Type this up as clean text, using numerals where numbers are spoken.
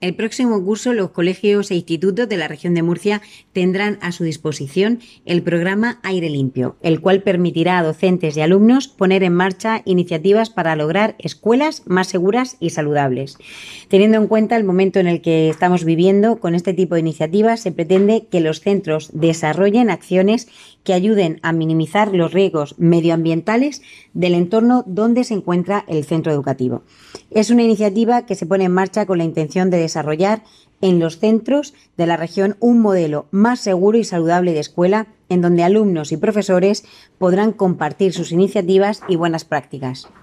El próximo curso, los colegios e institutos de la región de Murcia tendrán a su disposición el programa Aire Limpio, el cual permitirá a docentes y alumnos poner en marcha iniciativas para lograr escuelas más seguras y saludables. Teniendo en cuenta el momento en el que estamos viviendo, con este tipo de iniciativas se pretende que los centros desarrollen acciones que ayuden a minimizar los riesgos medioambientales del entorno donde se encuentra el centro educativo. Es una iniciativa que se pone en marcha con la intención de desarrollar en los centros de la región un modelo más seguro y saludable de escuela, en donde alumnos y profesores podrán compartir sus iniciativas y buenas prácticas.